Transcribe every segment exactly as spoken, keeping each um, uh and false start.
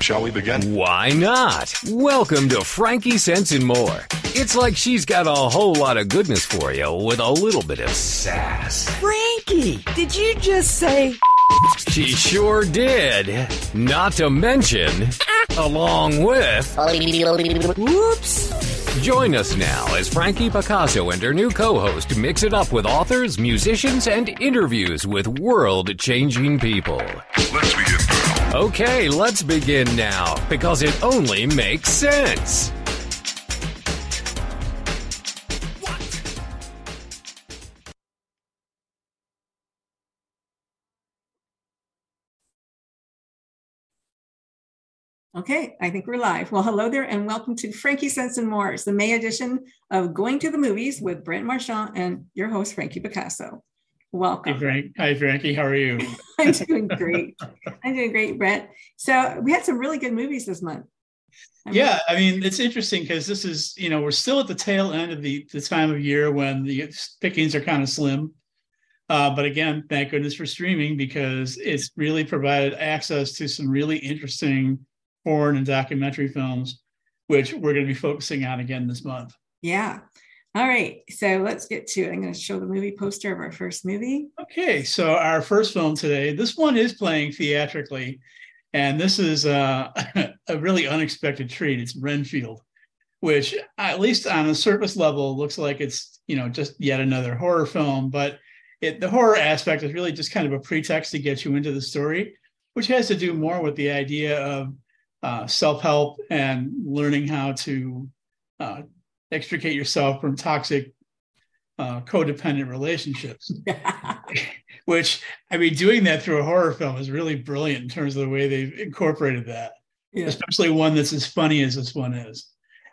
Shall we begin? Why not? Welcome to Frankie Sense and More. It's like she's got a whole lot of goodness for you with a little bit of sass. Frankie, did you just say... She sure did. Not to mention, along with... Whoops. Join us now as Frankie Picasso and her new co-host mix it up with authors, musicians, and interviews with world-changing people. Let's begin now. Okay, let's begin now, because it only makes sense. Okay, I think we're live. Well, hello there and welcome to Frankie Sense and More. It's the May edition of Going to the Movies with Brent Marchand and your host, Frankie Picasso. Welcome. Hey, Frank. Hi, Frankie. How are you? I'm doing great. I'm doing great, Brent. So we had some really good movies this month. I mean, yeah, I mean, it's interesting because this is, you know, we're still at the tail end of the, the time of year when the pickings are kind of slim. Uh, but again, thank goodness for streaming because it's really provided access to some really interesting foreign and documentary films, which we're going to be focusing on again this month. Yeah. All right. So let's get to it. I'm going to show the movie poster of our first movie. Okay. So our first film today, this one is playing theatrically, and this is uh, a really unexpected treat. It's Renfield, which at least on a surface level looks like it's, you know, just yet another horror film, but it, the horror aspect is really just kind of a pretext to get you into the story, which has to do more with the idea of Uh, self-help and learning how to uh, extricate yourself from toxic uh, codependent relationships. Which, I mean, doing that through a horror film is really brilliant in terms of the way they've incorporated that, yeah. Especially one that's as funny as this one is.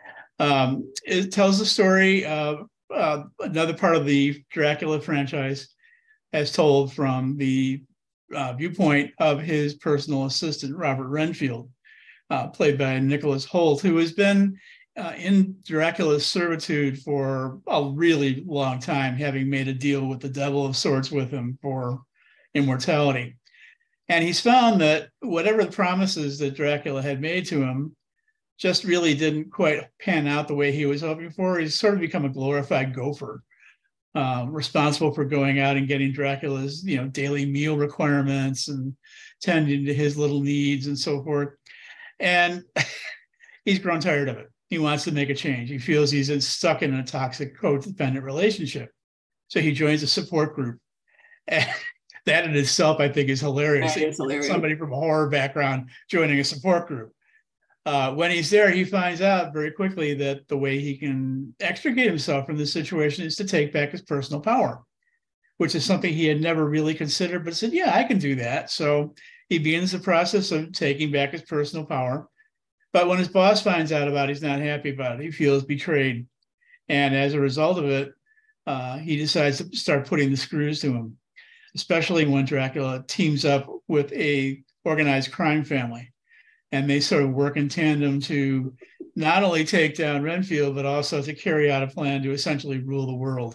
Um, it tells the story of uh, another part of the Dracula franchise as told from the uh, viewpoint of his personal assistant, Robert Renfield. Uh, played by Nicholas Hoult, who has been uh, in Dracula's servitude for a really long time, having made a deal with the devil of sorts with him for immortality. And he's found that whatever the promises that Dracula had made to him just really didn't quite pan out the way he was hoping for. He's sort of become a glorified gopher, uh, responsible for going out and getting Dracula's, you know, daily meal requirements and tending to his little needs and so forth. And he's grown tired of it. He wants to make a change. He feels he's stuck in a toxic codependent relationship. So he joins a support group. And that in itself, I think, is hilarious. That is hilarious. Somebody from a horror background joining a support group. Uh, when he's there, he finds out very quickly that the way he can extricate himself from this situation is to take back his personal power, which is something he had never really considered, but said, yeah, I can do that. So he begins the process of taking back his personal power. But when his boss finds out about it, he's not happy about it. He feels betrayed. And as a result of it, uh, he decides to start putting the screws to him, especially when Dracula teams up with a organized crime family. And they sort of work in tandem to not only take down Renfield, but also to carry out a plan to essentially rule the world.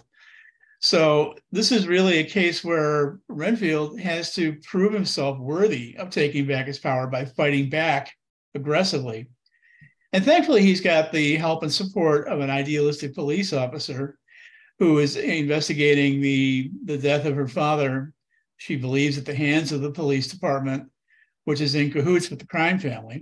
So this is really a case where Renfield has to prove himself worthy of taking back his power by fighting back aggressively. And thankfully, he's got the help and support of an idealistic police officer who is investigating the, the death of her father, she believes, at the hands of the police department, which is in cahoots with the crime family.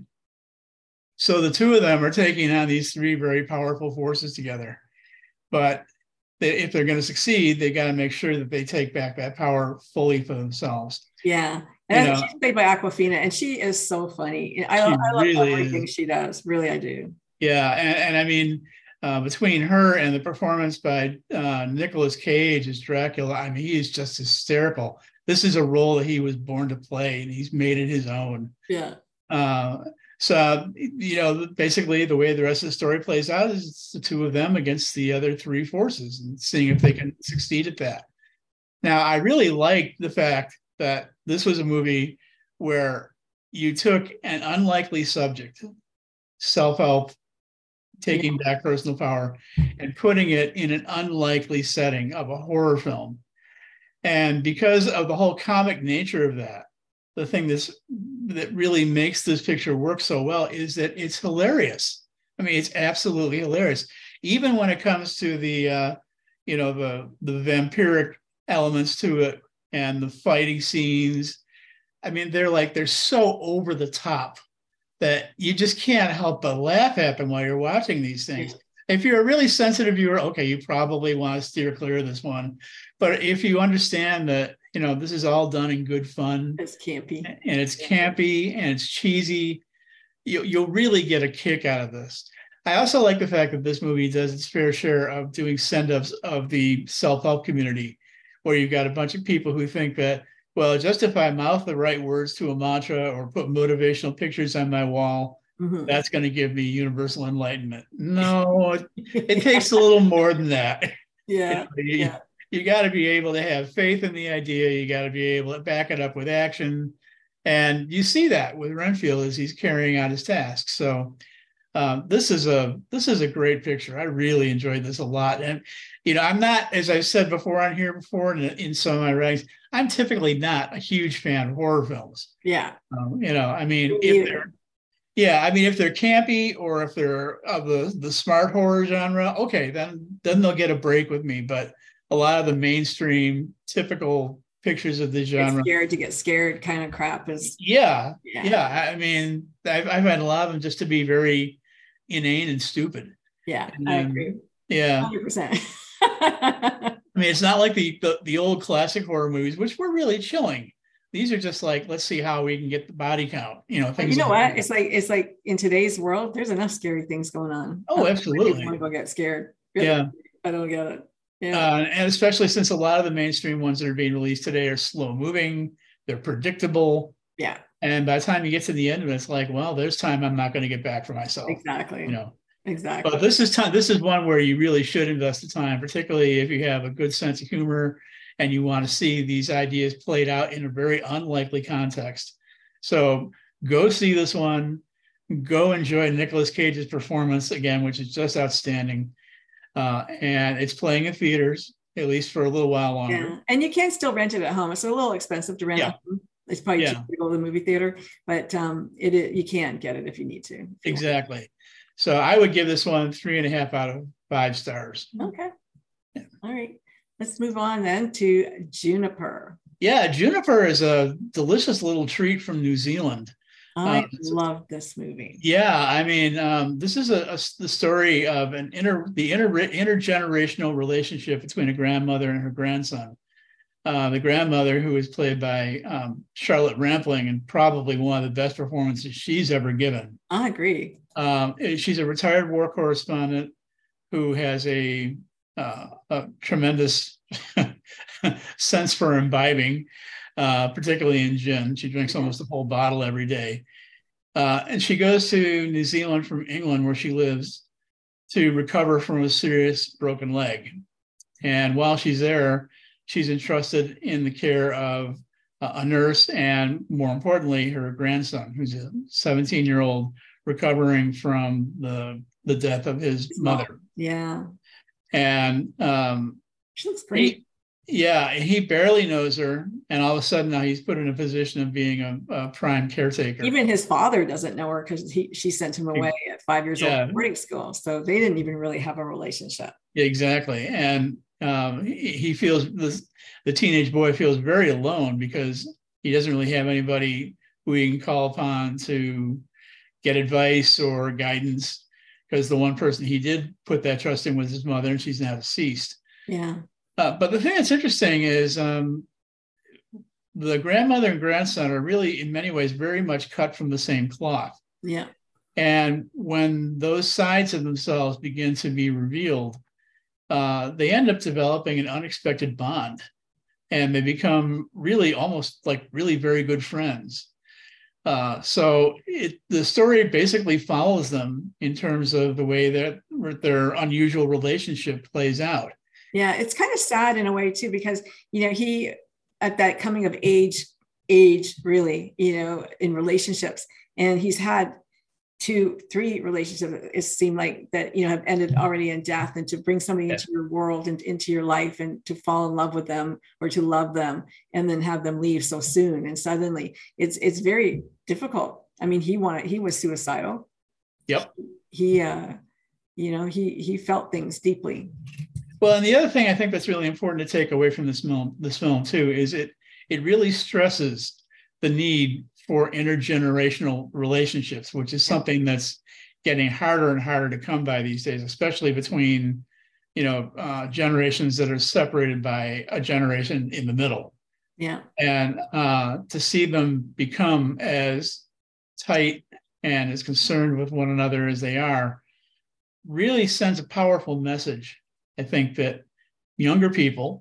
So the two of them are taking on these three very powerful forces together. But they, if they're going to succeed, they got to make sure that they take back that power fully for themselves. Yeah. And you know, she's played by Awkwafina, and she is so funny. I, I love really everything is. she does. Really, I do. Yeah. And, and I mean, uh, between her and the performance by uh, Nicolas Cage as Dracula, I mean, he is just hysterical. This is a role that he was born to play, and he's made it his own. Yeah. Uh, so, you know, basically the way the rest of the story plays out is it's the two of them against the other three forces and seeing if they can succeed at that. Now, I really liked the fact that this was a movie where you took an unlikely subject, self-help, taking back personal power, and putting it in an unlikely setting of a horror film. And because of the whole comic nature of that, the thing that's that really makes this picture work so well is that it's hilarious. I mean, it's absolutely hilarious. Even when it comes to the, uh, you know, the the vampiric elements to it and the fighting scenes. I mean, they're like, they're so over the top that you just can't help but laugh at them while you're watching these things. If you're a really sensitive viewer, okay, you probably want to steer clear of this one. But if you understand that, you know, this is all done in good fun. It's campy. And it's campy and it's cheesy. You, you'll really get a kick out of this. I also like the fact that this movie does its fair share of doing send-ups of the self-help community, where you've got a bunch of people who think that, well, just if I mouth the right words to a mantra or put motivational pictures on my wall, mm-hmm. that's going to give me universal enlightenment. No, it, it takes a little more than that. Yeah. You know, you, yeah. you got to be able to have faith in the idea. You got to be able to back it up with action. And you see that with Renfield as he's carrying out his tasks. So um, this is a this is a great picture. I really enjoyed this a lot. And, you know, I'm not, as I've said before on here before in, in some of my writings, I'm typically not a huge fan of horror films. Yeah. Um, you know, I mean, if they're, yeah, I mean, if they're campy or if they're of the, the smart horror genre, okay, then, then they'll get a break with me. But a lot of the mainstream typical pictures of the genre, get scared to get scared kind of crap is. Yeah. Yeah. yeah. I mean, I've, I've had a lot of them just to be very inane and stupid. Yeah. And, I agree. Yeah. one hundred percent. I mean, it's not like the, the the old classic horror movies, which were really chilling. These are just like, let's see how we can get the body count. You know, things. You know like what? that. It's like it's like in today's world, there's enough scary things going on. Oh, absolutely. I want to go get scared. Really? Yeah, I don't get it. Yeah, uh, and especially since a lot of the mainstream ones that are being released today are slow moving, they're predictable. Yeah, and by the time you get to the end of it, it's like, well, there's time I'm not going to get back for myself. Exactly. You know. Exactly. But this is time. This is one where you really should invest the time, particularly if you have a good sense of humor and you want to see these ideas played out in a very unlikely context. So go see this one. Go enjoy Nicolas Cage's performance again, which is just outstanding. Uh, and it's playing in theaters, at least for a little while longer. Yeah. And you can still rent it at home. It's a little expensive to rent yeah. at home. It's probably yeah. cheaper to go to the movie theater, but um, it, it you can get it if you need to. Exactly. So I would give this one three and a half out of five stars. Okay. Yeah. All right. Let's move on then to Juniper. Yeah, Juniper is a delicious little treat from New Zealand. I um, love this movie. Yeah, I mean, um, this is a, a the story of an inter the inter intergenerational relationship between a grandmother and her grandson. Uh, the grandmother, who is played by um, Charlotte Rampling, and probably one of the best performances she's ever given. I agree. Um, she's a retired war correspondent who has a, uh, a tremendous sense for imbibing, uh, particularly in gin. She drinks almost a whole bottle every day. Uh, and she goes to New Zealand from England, where she lives, to recover from a serious broken leg. And while she's there, she's entrusted in the care of a nurse and, more importantly, her grandson, who's a seventeen-year-old recovering from the the death of his mother. Yeah. And um, she looks great. He, yeah, he barely knows her, and all of a sudden now he's put in a position of being a, a prime caretaker. Even his father doesn't know her because he she sent him away at five years yeah. old to boarding school, so they didn't even really have a relationship. Exactly, and um, he, he feels this, the teenage boy feels very alone because he doesn't really have anybody who he can call upon to get advice or guidance, because the one person he did put that trust in was his mother, and she's now deceased. Yeah. Uh, but the thing that's interesting is um, the grandmother and grandson are really, in many ways, very much cut from the same cloth. Yeah. And when those sides of themselves begin to be revealed, uh, they end up developing an unexpected bond, and they become really almost like really very good friends. Uh, so it, the story basically follows them in terms of the way that their unusual relationship plays out. Yeah, it's kind of sad in a way too, because, you know, he at that coming of age, age really, you know, in relationships, and he's had two, three relationships, it seemed like that, you know, have ended already in death, and to bring somebody Yeah. into your world and into your life and to fall in love with them or to love them and then have them leave so soon and suddenly, it's, it's very difficult. I mean, he wanted, he was suicidal. Yep. He, uh, you know, he, he felt things deeply. Well, and the other thing I think that's really important to take away from this film, this film too, is it, it really stresses the need for intergenerational relationships, which is something that's getting harder and harder to come by these days, especially between, you know, uh, generations that are separated by a generation in the middle. Yeah. And uh, to see them become as tight and as concerned with one another as they are really sends a powerful message. I think that younger people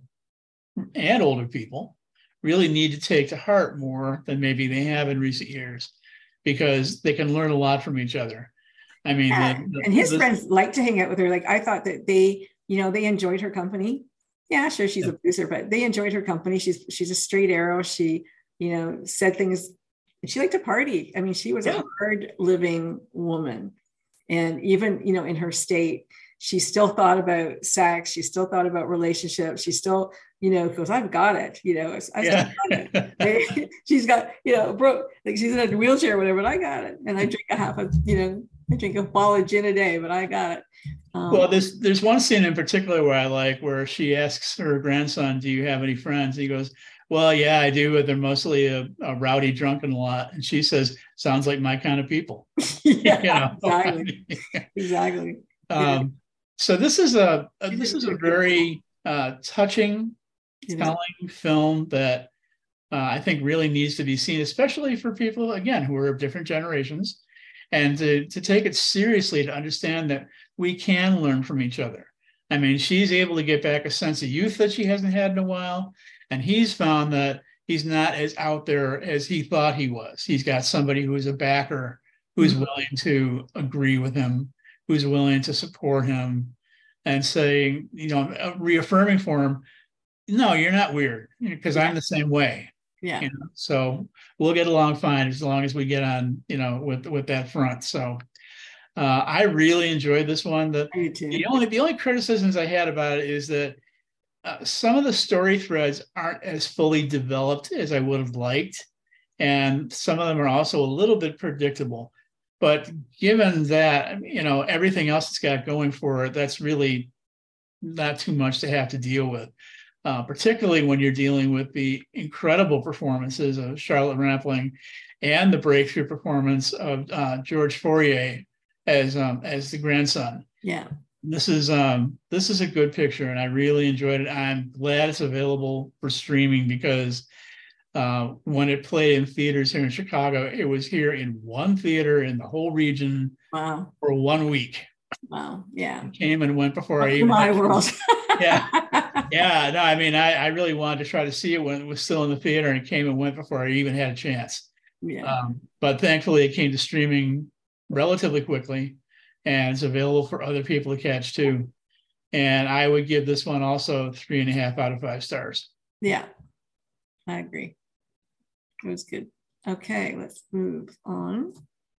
and older people really need to take to heart more than maybe they have in recent years, because they can learn a lot from each other. I mean, Yeah. the, the, and his the, friends liked to hang out with her. Like, I thought that they, you know, they enjoyed her company. Yeah, sure, she's Yeah. a producer, but they enjoyed her company. She's she's a straight arrow. She, you know, said things. She liked to party. I mean, she was Yeah. a hard living woman, and even, you know, in her state, she still thought about sex. She still thought about relationships. She still, you know, goes, I've got it. You know, I still Yeah. got it. She's got, you know, bro, like she's in a wheelchair or whatever, but I got it. And I drink a half of, you know, I drink a bottle of gin a day, but I got it. Um, Well, there's there's one scene in particular where I like, where she asks her grandson, "Do you have any friends?" He goes, "Well, yeah, I do, but they're mostly a, a rowdy, drunken lot." And she says, "Sounds like my kind of people." yeah, You know? exactly, exactly. um, so this is a, a She this did is a good. very uh, touching, It is. telling film that uh, I think really needs to be seen, especially for people, again, who are of different generations, and to, to take it seriously, to understand that we can learn from each other. I mean, she's able to get back a sense of youth that she hasn't had in a while, and he's found that he's not as out there as he thought he was. He's got somebody who is a backer, who's Mhm. willing to agree with him, who's willing to support him, and saying, you know, reaffirming for him, no, you're not weird, because I'm the same way. Yeah. You know, so we'll get along fine as long as we get on, you know, with with that front. So uh, I really enjoyed this one. The, I do too. the only the only criticisms I had about it is that uh, some of the story threads aren't as fully developed as I would have liked, and some of them are also a little bit predictable. But given that, you know, everything else it's got going for it, that's really not too much to have to deal with. Uh, particularly when you're dealing with the incredible performances of Charlotte Rampling and the breakthrough performance of uh, George Fourier as um, as the grandson. Yeah. This is um, this is a good picture, and I really enjoyed it. I'm glad it's available for streaming, because uh, when it played in theaters here in Chicago, it was here in one theater in the whole region Wow. for one week. Wow. Yeah. It came and went before I Welcome even to my had- world. Yeah. Yeah, no, I mean, I, I really wanted to try to see it when it was still in the theater, and it came and went before I even had a chance. Yeah. Um, but thankfully, it came to streaming relatively quickly, and it's available for other people to catch too. And I would give this one also three and a half out of five stars. Yeah. I agree. It was good. Okay, let's move on.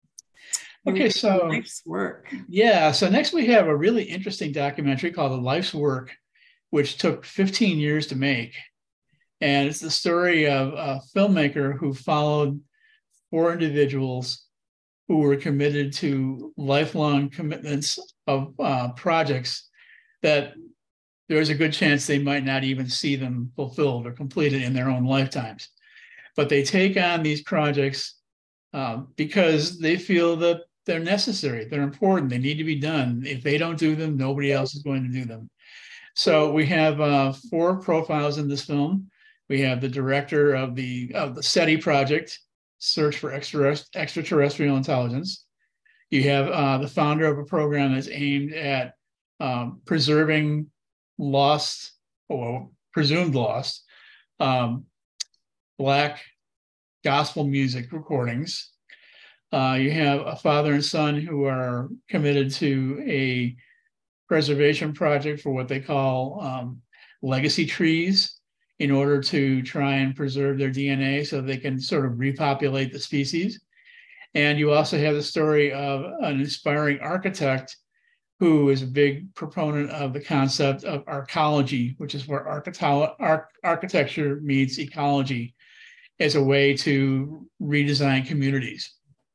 Okay, so Life's Work. yeah, so next we have a really interesting documentary called The Life's Work, which took fifteen years to make. And it's the story of a filmmaker who followed four individuals who were committed to lifelong commitments of uh, projects that there's a good chance they might not even see them fulfilled or completed in their own lifetimes. But they take on these projects uh, because they feel that they're necessary, they're important, they need to be done. If they don't do them, nobody else is going to do them. So we have uh, four profiles in this film. We have the director of the of the SETI project, Search for Extra, Extraterrestrial Intelligence. You have uh, the founder of a program that's aimed at um, preserving lost or presumed lost um, Black gospel music recordings. Uh, you have a father and son who are committed to a preservation project for what they call um, legacy trees, in order to try and preserve their D N A so they can sort of repopulate the species. And you also have the story of an inspiring architect who is a big proponent of the concept of arcology, which is where architect- arch- architecture meets ecology as a way to redesign communities.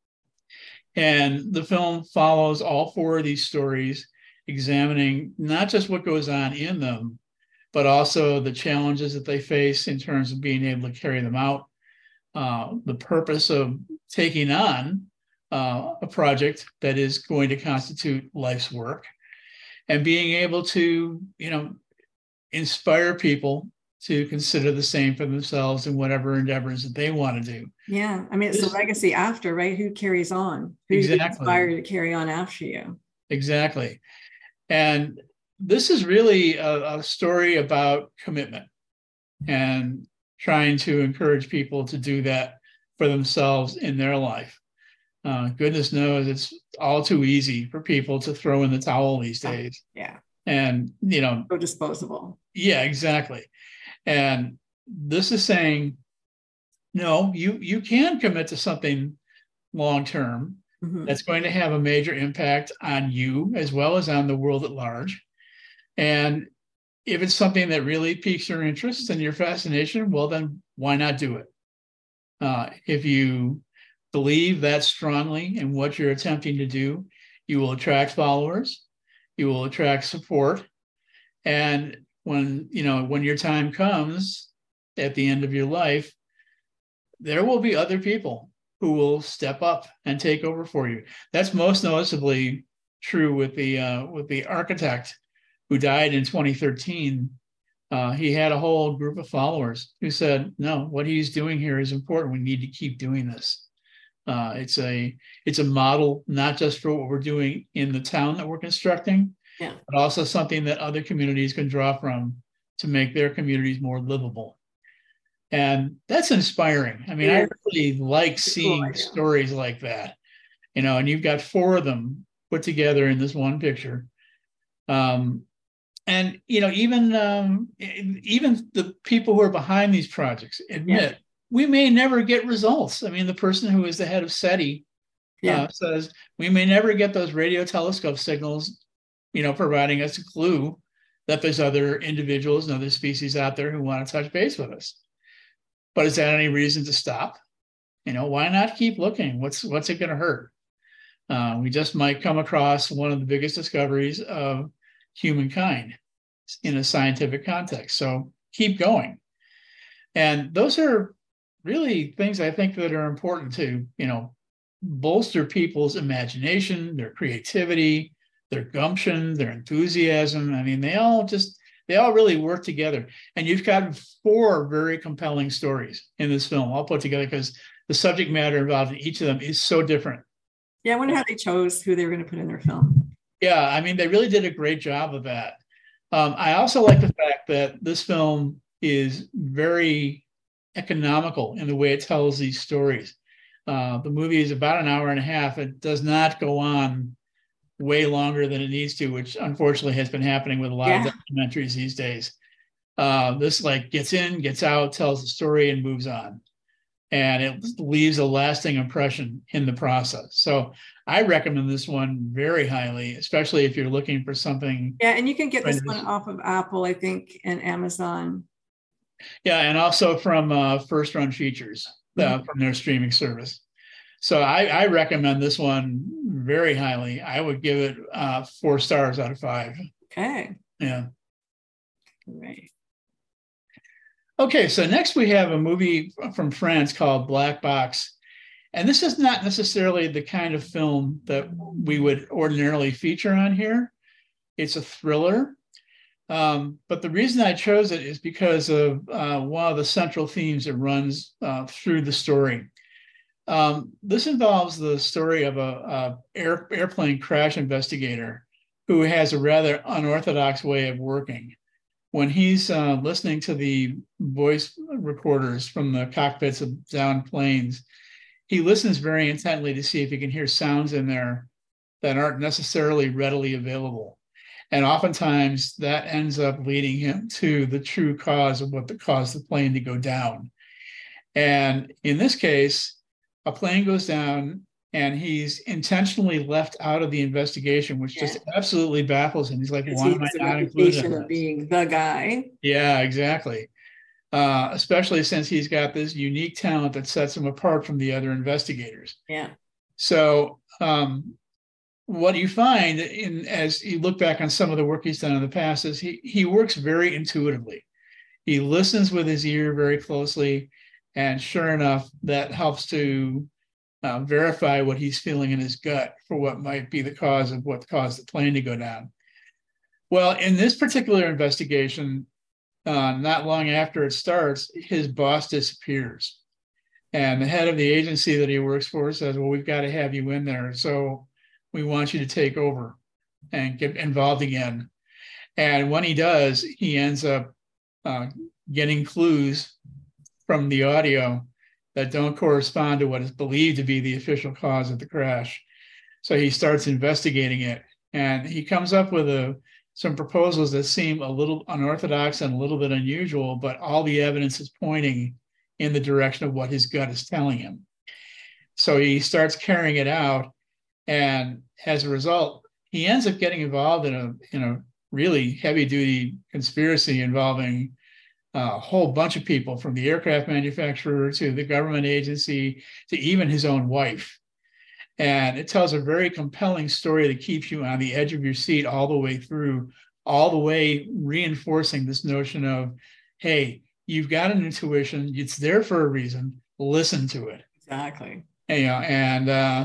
And the film follows all four of these stories, examining not just what goes on in them, but also the challenges that they face in terms of being able to carry them out, uh, the purpose of taking on uh, a project that is going to constitute life's work, and being able to, you know, inspire people to consider the same for themselves in whatever endeavors that they want to do. Yeah. I mean, it's this, the legacy after, right? Who carries on? Who exactly. inspired to carry on after you? Exactly. And this is really a, a story about commitment and trying to encourage people to do that for themselves in their life. Uh, goodness knows it's all too easy for people to throw in the towel these days. Yeah. And, you know, so disposable. Yeah, exactly. And this is saying, no, you, you can commit to something long-term mm-hmm. that's going to have a major impact on you as well as on the world at large. And if it's something that really piques your interest and your fascination, well, then why not do it? Uh, if you believe that strongly in what you're attempting to do, you will attract followers, you will attract support. And when, you know, when your time comes at the end of your life, there will be other people who will step up and take over for you. That's most noticeably true with the uh, with the architect who died in twenty thirteen. Uh, he had a whole group of followers who said, no, what he's doing here is important. We need to keep doing this. Uh, it's a it's a model, not just for what we're doing in the town that we're constructing, yeah. but also something that other communities can draw from to make their communities more livable. And that's inspiring. I mean, yeah. I really like seeing cool stories like that, you know, and you've got four of them put together in this one picture. Um, and, you know, even um, even the people who are behind these projects admit, yeah. we may never get results. I mean, the person who is the head of SETI yeah. uh, says, we may never get those radio telescope signals, you know, providing us a clue that there's other individuals and other species out there who want to touch base with us. But is that any reason to stop? You know, why not keep looking? What's what's it going to hurt? Uh, we just might come across one of the biggest discoveries of humankind in a scientific context. So keep going. And those are really things I think that are important to, you know, bolster people's imagination, their creativity, their gumption, their enthusiasm. I mean, they all just, they all really work together. And you've got four very compelling stories in this film, all put together because the subject matter involved in each of them is so different. Yeah, I wonder how they chose who they were going to put in their film. Yeah, I mean, they really did a great job of that. Um, I also like the fact that this film is very economical in the way it tells these stories. Uh, the movie is about an hour and a half. It does not go on way longer than it needs to, which unfortunately has been happening with a lot yeah. of documentaries these days. Uh, this like gets in, gets out, tells the story and moves on. And it leaves a lasting impression in the process. So I recommend this one very highly, especially if you're looking for something. Yeah, and you can get this one off of Apple, I think, and Amazon. Yeah, and also from uh, First Run Features, uh, mm-hmm. from their streaming service. So I, I recommend this one very highly. I would give it uh, four stars out of five. Okay. Yeah. Great. Okay, so next we have a movie from France called Black Box. And this is not necessarily the kind of film that we would ordinarily feature on here. It's a thriller. Um, but the reason I chose it is because of uh, one of the central themes that runs uh, through the story. Um, this involves the story of a, a air, airplane crash investigator who has a rather unorthodox way of working. When he's uh, listening to the voice recorders from the cockpits of downed planes, he listens very intently to see if he can hear sounds in there that aren't necessarily readily available. And oftentimes that ends up leading him to the true cause of what caused the plane to go down. And in this case, a plane goes down and he's intentionally left out of the investigation, which Yeah. just absolutely baffles him. He's like, Because why he am I has a not included reputation in of this? being the guy. Yeah, exactly. Uh, especially since he's got this unique talent that sets him apart from the other investigators. Yeah. So um, what you find in as you look back on some of the work he's done in the past is he he works very intuitively. He listens with his ear very closely, and sure enough, that helps to uh, verify what he's feeling in his gut for what might be the cause of what caused the plane to go down. Well, in this particular investigation, uh, not long after it starts, his boss disappears. And the head of the agency that he works for says, well, we've got to have you in there. So we want you to take over and get involved again. And when he does, he ends up uh, getting clues from the audio that don't correspond to what is believed to be the official cause of the crash. So he starts investigating it, and he comes up with a, some proposals that seem a little unorthodox and a little bit unusual, but all the evidence is pointing in the direction of what his gut is telling him. So he starts carrying it out, and as a result, he ends up getting involved in a, in a really heavy-duty conspiracy involving a whole bunch of people, from the aircraft manufacturer to the government agency to even his own wife. And it tells a very compelling story that keeps you on the edge of your seat all the way through, all the way reinforcing this notion of, hey, you've got an intuition, it's there for a reason, listen to it. Exactly. And, you know, and uh,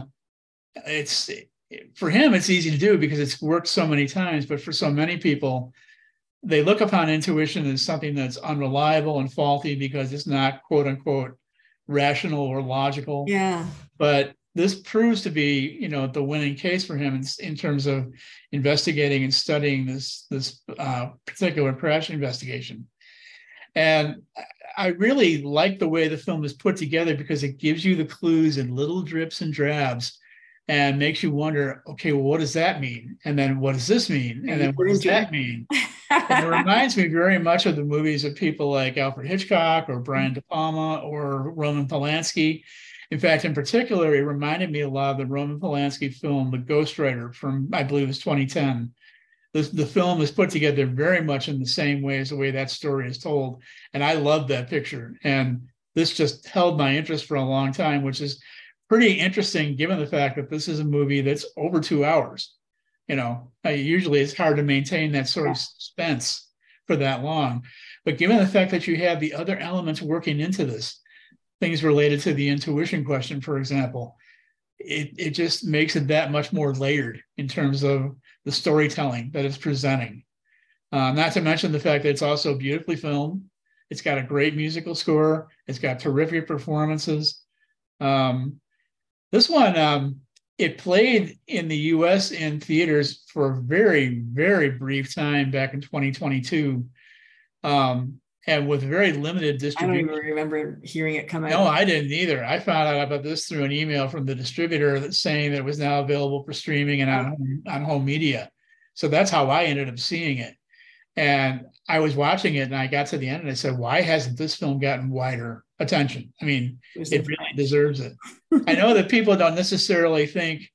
it's, for him, it's easy to do because it's worked so many times, but for so many people, they look upon intuition as something that's unreliable and faulty because it's not, quote unquote, rational or logical. Yeah. But this proves to be, you know, the winning case for him in, in terms of investigating and studying this, this uh, particular crash investigation. And I really like the way the film is put together because it gives you the clues in little drips and drabs and makes you wonder, okay, well, what does that mean? And then what does this mean? And then what does that mean? And it reminds me very much of the movies of people like Alfred Hitchcock or Brian De Palma or Roman Polanski. In fact, in particular, it reminded me a lot of the Roman Polanski film, The Ghostwriter, from, I believe it was twenty ten. The, the film is put together very much in the same way as the way that story is told. And I love that picture. And this just held my interest for a long time, which is pretty interesting given the fact that this is a movie that's over two hours. You know, usually it's hard to maintain that sort of suspense for that long. But given the fact that you have the other elements working into this, things related to the intuition question, for example, it, it just makes it that much more layered in terms of the storytelling that it's presenting. Uh, not to mention the fact that it's also beautifully filmed. It's got a great musical score. It's got terrific performances. Um, this one, um, it played in the U S in theaters for a very, very brief time back in twenty twenty-two, um, and with very limited I don't distribution. even remember hearing it come out. No, I didn't either. I found out about this through an email from the distributor that's saying that it was now available for streaming and on home, on home media. So that's how I ended up seeing it. And I was watching it and I got to the end and I said, why hasn't this film gotten wider attention? I mean, It it really deserves it. I know that people don't necessarily think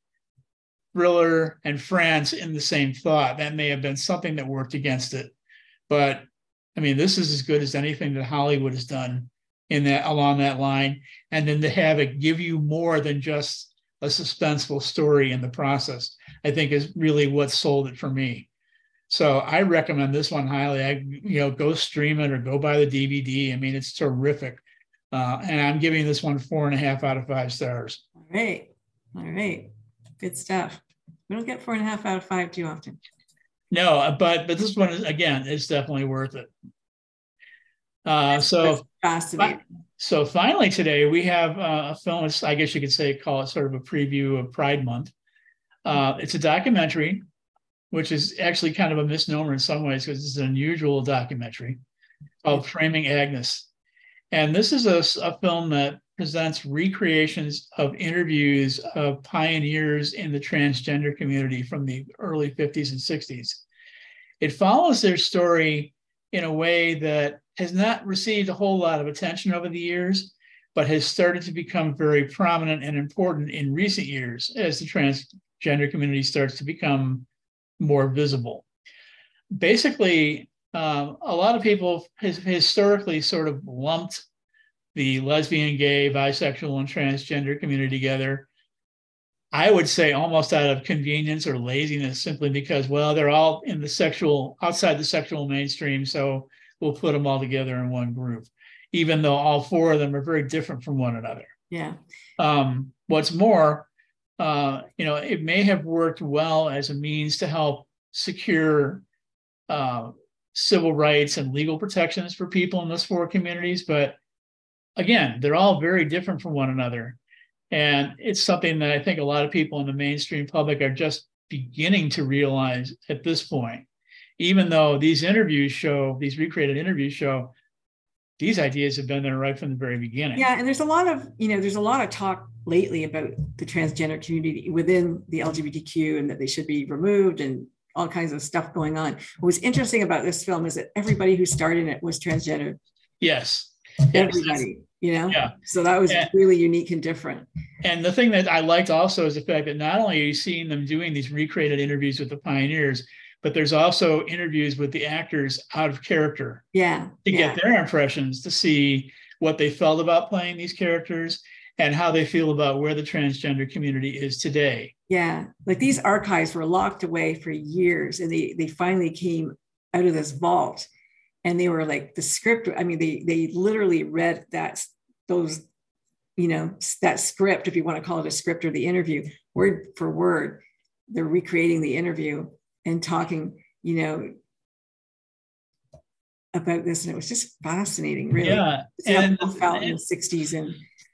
Thriller and France in the same thought. That may have been something that worked against it. But I mean, this is as good as anything that Hollywood has done in that along that line. And then to have it give you more than just a suspenseful story in the process, I think is really what sold it for me. So I recommend this one highly. I, you know, go stream it or go buy the D V D. I mean, it's terrific. Uh, and I'm giving this one four and a half out of five stars. All right. All right. Good stuff. We don't get four and a half out of five too often. No, but but this one is, again, it's definitely worth it. Uh, so Fascinating. so finally today we have uh, a film. I guess you could say call it sort of a preview of Pride Month. Uh, it's a documentary, which is actually kind of a misnomer in some ways because it's an unusual documentary called Framing Agnes. And this is a, a film that presents recreations of interviews of pioneers in the transgender community from the early fifties and sixties. It follows their story in a way that has not received a whole lot of attention over the years, but has started to become very prominent and important in recent years as the transgender community starts to become more visible. Basically, uh, a lot of people has historically sort of lumped the lesbian, gay, bisexual, and transgender community together. I would say almost out of convenience or laziness, simply because, well, they're all in the sexual, outside the sexual mainstream, so we'll put them all together in one group, even though all four of them are very different from one another. Yeah. Um, what's more, uh, you know, it may have worked well as a means to help secure uh, civil rights and legal protections for people in those four communities, but again, they're all very different from one another. And it's something that I think a lot of people in the mainstream public are just beginning to realize at this point, even though these interviews show, these recreated interviews show, these ideas have been there right from the very beginning. Yeah, and there's a lot of, you know, there's a lot of talk lately about the transgender community within the L G B T Q and that they should be removed and all kinds of stuff going on. What was interesting about this film is that everybody who starred in it was transgender. Yes. Everybody, you know? Yeah. So that was and, really unique and different. And the thing that I liked also is the fact that not only are you seeing them doing these recreated interviews with the pioneers, but there's also interviews with the actors out of character. Yeah. To yeah. get their impressions, to see what they felt about playing these characters and how they feel about where the transgender community is today. Yeah. Like these archives were locked away for years and they, they finally came out of this vault. And they were like the script. I mean, they they literally read that those, you know, that script, if you want to call it a script or the interview, word for word. They're recreating the interview and talking, you know, about this, and it was just fascinating, really. Yeah, and how felt in the sixties and.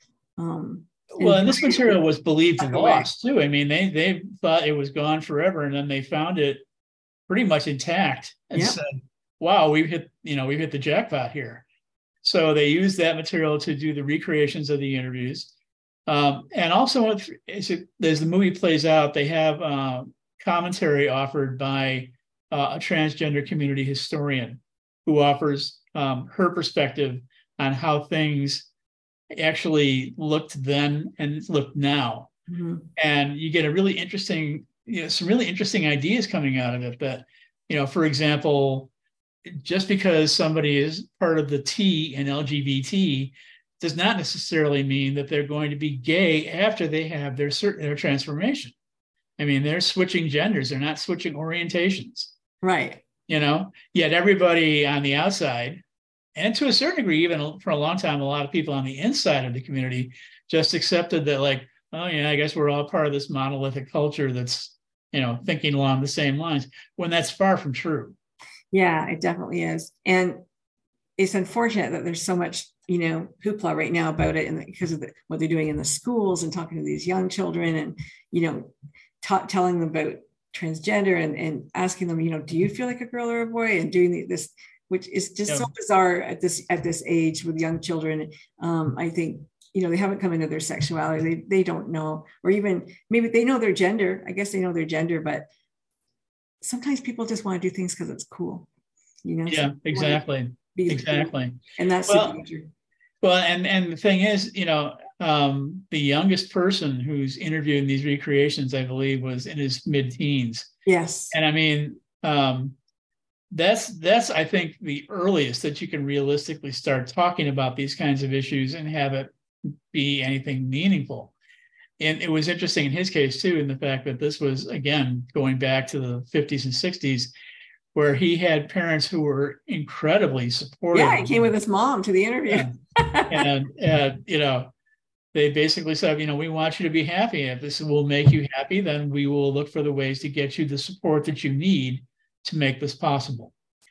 Um, well, and this material was believed lost away. too. I mean, they they thought it was gone forever, and then they found it pretty much intact and yep. said, wow, we've hit, you know, we've hit the jackpot here. So they used that material to do the recreations of the interviews. Um, and also, as, it, as the movie plays out, they have uh, commentary offered by uh, a transgender community historian who offers um, her perspective on how things actually looked then and look now. Mm-hmm. And you get a really interesting, you know, some really interesting ideas coming out of it that, you know, for example, just because somebody is part of the T in L G B T does not necessarily mean that they're going to be gay after they have their certain their transformation. I mean, they're switching genders, they're not switching orientations. Right. You know, yet everybody on the outside, and to a certain degree, even for a long time, a lot of people on the inside of the community just accepted that, like, oh yeah, I guess we're all part of this monolithic culture that's, you know, thinking along the same lines, when that's far from true. Yeah, it definitely is. And it's unfortunate that there's so much, you know, hoopla right now about it, and because of the, what they're doing in the schools and talking to these young children and, you know, ta- telling them about transgender and, and asking them, you know, do you feel like a girl or a boy? And doing this, which is just yeah. so bizarre at this, at this age with young children. Um, I think, you know, they haven't come into their sexuality. They, they don't know, or even maybe they know their gender. I guess they know their gender, but sometimes people just want to do things because it's cool, you know? Yeah, so exactly. Exactly. Cool. And that's well, the future. Well, and, and the thing is, you know, um, the youngest person who's interviewed in these recreations, I believe, was in his mid-teens. Yes. And I mean, um, that's, that's, I think, the earliest that you can realistically start talking about these kinds of issues and have it be anything meaningful. And it was interesting in his case, too, in the fact that this was, again, going back to the fifties and sixties, where he had parents who were incredibly supportive. Yeah, he came with his mom to the interview. Yeah. and, uh, you know, they basically said, you know, we want you to be happy. If this will make you happy, then we will look for the ways to get you the support that you need to make this possible.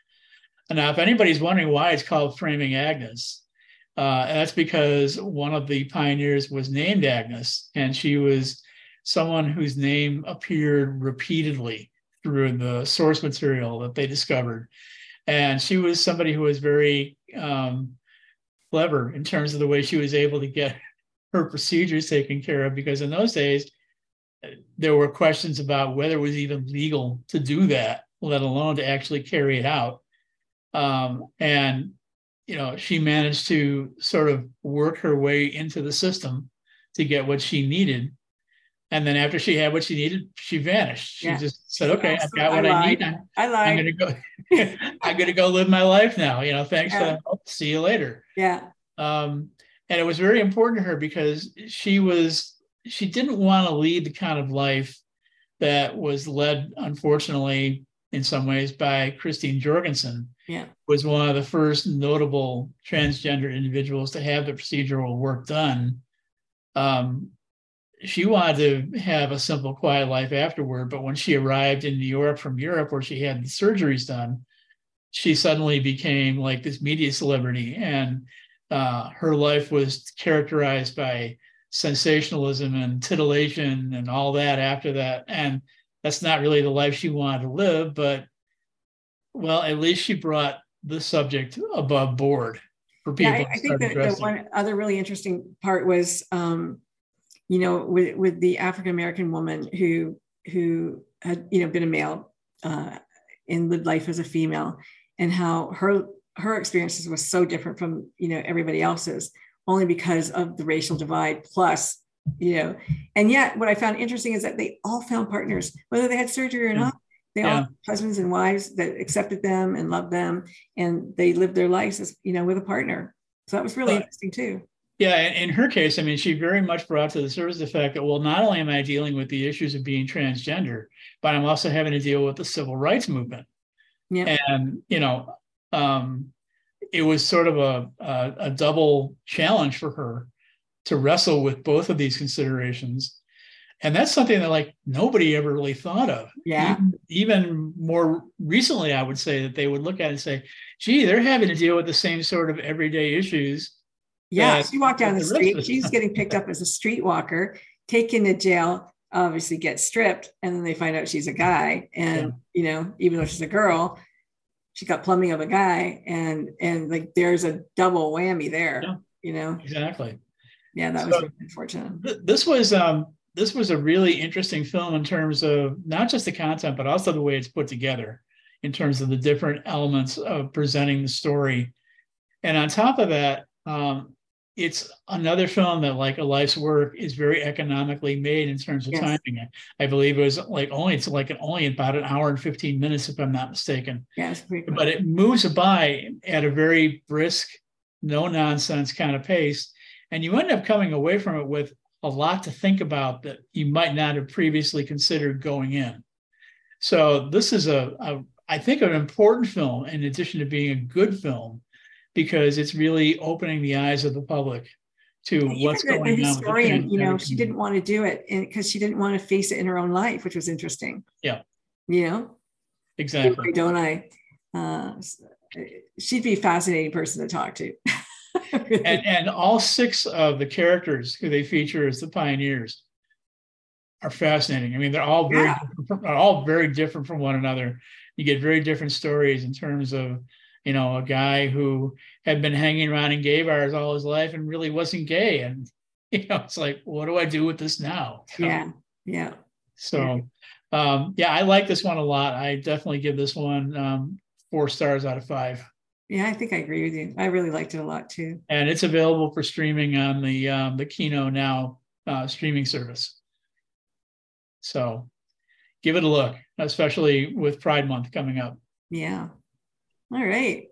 And now, if anybody's wondering why it's called Framing Agnes, Uh, that's because one of the pioneers was named Agnes, and she was someone whose name appeared repeatedly through the source material that they discovered. And she was somebody who was very um, clever in terms of the way she was able to get her procedures taken care of, because in those days, there were questions about whether it was even legal to do that, let alone to actually carry it out. Um, and you know, she managed to sort of work her way into the system to get what she needed. And then after she had what she needed, she vanished. She yeah. just said, okay, I've got what I, I need. I'm, I lied. I'm going to go, I'm going to go live my life now. You know, thanks yeah. for the help. See you later. Yeah. Um, and it was very important to her because she was, she didn't want to lead the kind of life that was led, unfortunately, in some ways by Christine Jorgensen. Yeah. Was one of the first notable transgender individuals to have the procedural work done. Um, she wanted to have a simple, quiet life afterward, but when she arrived in New York from Europe, where she had the surgeries done, she suddenly became like this media celebrity, and uh, her life was characterized by sensationalism and titillation and all that after that. And that's not really the life she wanted to live, but well, at least she brought the subject above board for people. Yeah, I, I think that the one other really interesting part was, um, you know, with, with the African-American woman who, who had, you know, been a male uh, and lived life as a female, and how her, her experiences was so different from, you know, everybody else's, only because of the racial divide plus, you know, and yet what I found interesting is that they all found partners, whether they had surgery or yeah. not. They yeah. all had husbands and wives that accepted them and loved them, and they lived their lives as, you know, with a partner. So that was really but, interesting too. Yeah, in, in her case, I mean, she very much brought to the surface the fact that, well, not only am I dealing with the issues of being transgender, but I'm also having to deal with the civil rights movement. Yeah. And, you know, um, it was sort of a, a, a double challenge for her to wrestle with both of these considerations. And that's something that like nobody ever really thought of. Yeah. Even, even more recently, I would say that they would look at it and say, gee, they're having to deal with the same sort of everyday issues. Yeah. She walked down the, the street. She's getting picked up as a streetwalker, taken to jail, obviously gets stripped. And then they find out she's a guy. And, yeah. you know, even though she's a girl, she got plumbing of a guy. And, and like, there's a double whammy there, yeah. you know? Exactly. Yeah. That so, was really unfortunate. Th- this was, um, This was a really interesting film in terms of not just the content, but also the way it's put together in terms of the different elements of presenting the story. And on top of that, um, it's another film that, like A Life's Work, is very economically made in terms of yes. timing. I believe it was like only it's like an, only about an hour and fifteen minutes, if I'm not mistaken. Yes, yeah, but it moves by at a very brisk, no nonsense kind of pace, and you end up coming away from it with a lot to think about that you might not have previously considered going in. So this is a, a, I think, an important film in addition to being a good film, because it's really opening the eyes of the public to and what's the, going the on. Historian, you know, she didn't want to do it because she didn't want to face it in her own life, which was interesting. Yeah. You know? Exactly. Don't I? Uh, she'd be a fascinating person to talk to. and, and all six of the characters who they feature as the pioneers are fascinating. I mean, they're all very, yeah. different, are all very different from one another. You get very different stories in terms of, you know, a guy who had been hanging around in gay bars all his life and really wasn't gay. And, you know, it's like, what do I do with this now? Yeah. Yeah. So, yeah, um, yeah I like this one a lot. I definitely give this one um, four stars out of five. Yeah, I think I agree with you. I really liked it a lot too. And it's available for streaming on the um, the Kino Now uh, streaming service. So give it a look, especially with Pride Month coming up. Yeah. All right.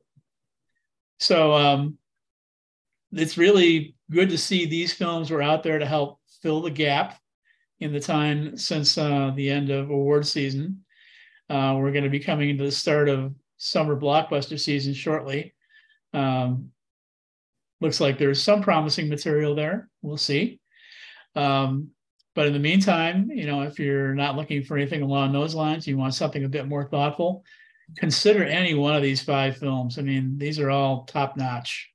So um, it's really good to see these films were out there to help fill the gap in the time since uh, the end of award season. Uh, we're going to be coming into the start of summer blockbuster season shortly. Um, looks like there's some promising material there. We'll see. Um, but in the meantime, you know, if you're not looking for anything along those lines, you want something a bit more thoughtful, consider any one of these five films. I mean, these are all top notch.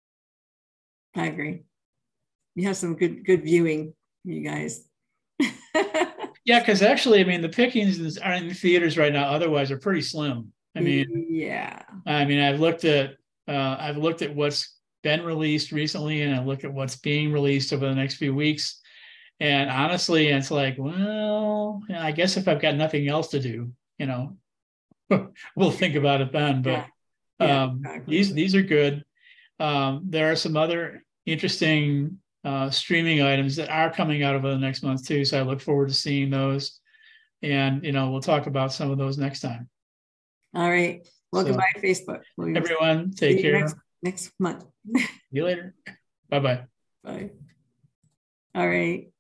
I agree. You have some good, good viewing, you guys. Yeah, because actually, I mean, the pickings are in the theaters right now. Otherwise, are pretty slim. I mean, yeah. I mean, I've looked at uh, I've looked at what's been released recently, and I look at what's being released over the next few weeks. And honestly, it's like, well, I guess if I've got nothing else to do, you know, we'll think about it then. But yeah. Yeah, um, exactly. these these are good. um, there are some other interesting uh, streaming items that are coming out over the next month too. So I look forward to seeing those. And, you know, we'll talk about some of those next time. All right. Well, So, goodbye, Facebook. We'll everyone, see take you care. next, next month. See you later. Bye-bye. Bye. All right.